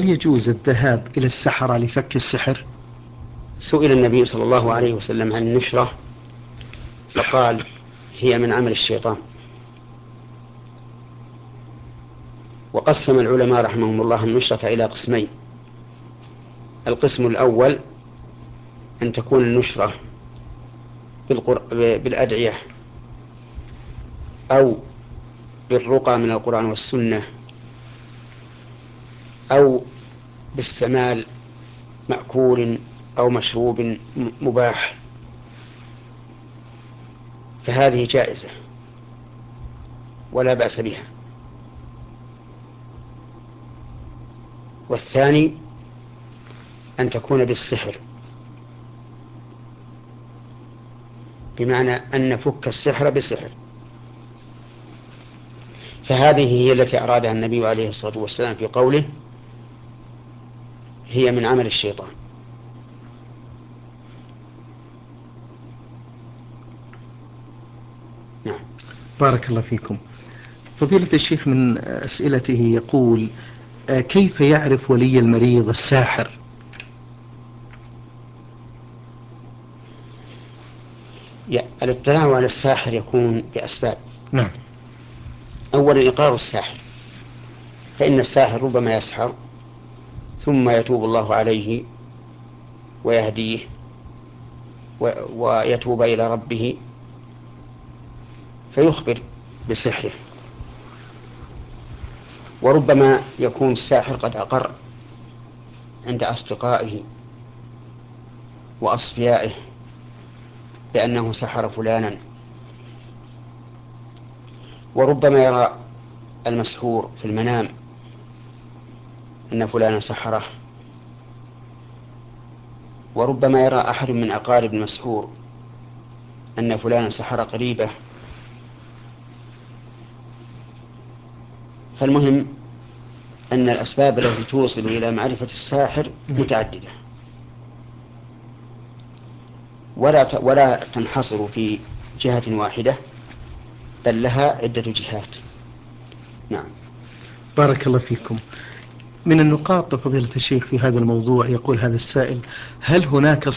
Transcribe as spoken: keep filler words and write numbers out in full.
هل يجوز الذهاب إلى السحرة لفك السحر؟ سئل النبي صلى الله عليه وسلم عن النشرة فقال هي من عمل الشيطان. وقسم العلماء رحمهم الله النشرة إلى قسمين: القسم الأول أن تكون النشرة بالأدعية أو بالرقى من القرآن والسنة أو باستعمال مأكول أو مشروب مباح، فهذه جائزة ولا بأس بها. والثاني أن تكون بالسحر، بمعنى أن نفك السحر بسحر، فهذه هي التي أرادها النبي عليه الصلاة والسلام في قوله هي من عمل الشيطان. نعم. بارك الله فيكم. فضيلة الشيخ من أسئلته يقول: كيف يعرف ولي المريض الساحر؟ الاطلاع على الساحر يكون بأسباب. نعم. أولا إقرار الساحر، فإن الساحر ربما يسحر ثم يتوب الله عليه ويهديه ويتوب إلى ربه فيخبر بسحره. وربما يكون الساحر قد أقر عند أصدقائه وأصفيائه بأنه سحر فلانا. وربما يرى المسحور في المنام أن فلانا سحره. وربما يرى أحد من أقارب المسحور أن فلانا سحر قريبه. فالمهم أن الأسباب التي توصل إلى معرفة الساحر متعددة، ولا ولا تنحصر في جهة واحدة، بل لها عدة جهات. نعم. بارك الله فيكم. من النقاط فضيلة الشيخ في هذا الموضوع يقول هذا السائل: هل هناك